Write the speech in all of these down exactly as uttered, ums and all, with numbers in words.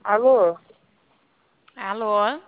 Alô? Alô?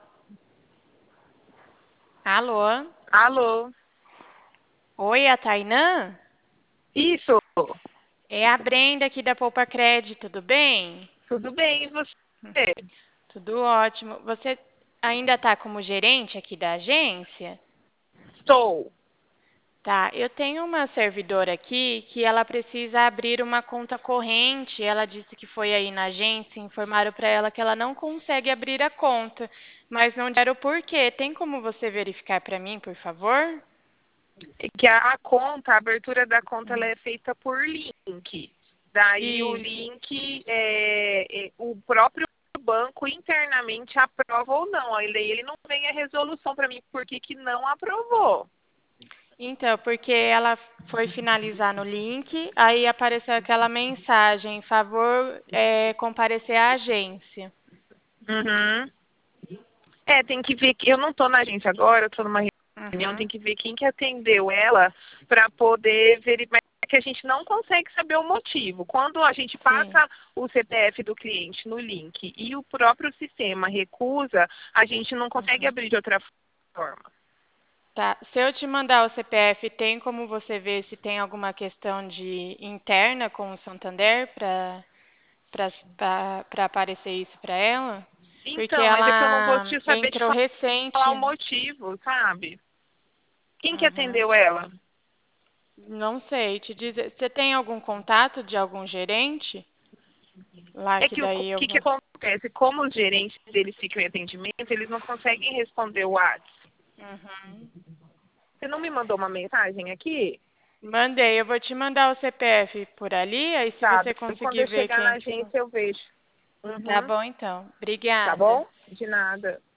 Alô? Alô? Oi, a Tainã? Isso, É a Brenda aqui da Poupa Crédito, tudo bem? tudo bem, e você? Tudo ótimo. Você ainda está como gerente aqui da agência? Estou. Tá, eu tenho uma servidora aqui que ela precisa abrir uma conta corrente. Ela disse que foi aí na agência, informaram para ela que ela não consegue abrir a conta, mas não disseram o porquê. Tem como você verificar para mim, por favor? É que a, a conta, a abertura da conta, ela é feita por link. Daí o Isso. link, é, é, o próprio banco internamente aprova ou não. Aí daí ele não vem a resolução para mim por que que não aprovou. Então, porque ela foi finalizar no link, aí apareceu aquela mensagem, favor, é, comparecer à agência. Uhum. É, tem que ver que eu não estou na agência agora, eu estou numa reunião, Uhum, tem que ver quem que atendeu ela para poder verificar que a gente não consegue saber o motivo. Quando a gente sim. passa o C P F do cliente no link e o próprio sistema recusa, a gente não consegue Uhum. abrir de outra forma. Tá. Se eu te mandar o C P F, tem como você ver se tem alguma questão de interna com o Santander para para aparecer isso para ela? Porque Então, mas é que eu não vou ela te saber te entrou falar o recente. motivo, sabe? Quem que Uhum. atendeu ela? Não sei, te dizer. Você tem algum contato de algum gerente? Lá É que que o daí eu que, que vou. acontece? Como os gerentes deles ficam em atendimento, eles não conseguem responder o WhatsApp. Uhum. Você não me mandou uma mensagem aqui? Mandei, eu vou te mandar o C P F por ali, aí se Tá, você quando conseguir eu ver chegar na quem foi. agência eu vejo. Tá Uhum. bom então. Tá Obrigada. bom? De nada.